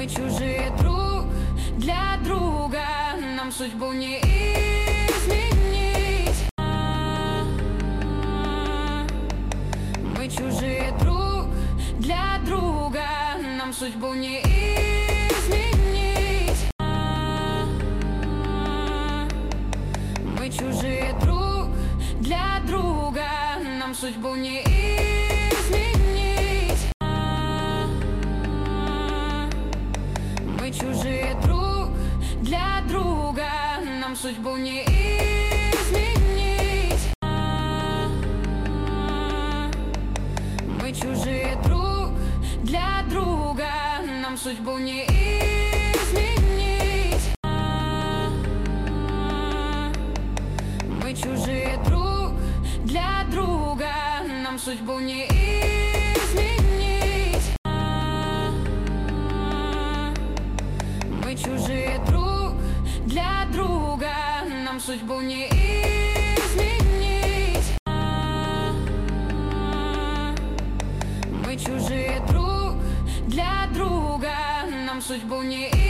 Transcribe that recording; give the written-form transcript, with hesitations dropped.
Мы чужие друг для друга, нам судьбу не изменить. Мы чужие друг для друга, нам судьбу не изменить. Мы чужие друг для друга, нам судьбу не изменить. Мы чужие друг для друга, нам судьбу не изменить. Мы чужие друг для друга, нам судьбу не изменить. Мы чужие друг для друга, нам судьбу не изменить. Мы чужие друг для друга, нам судьбу не изменить. Мы чужие друг для друга, нам судьбу не изменить.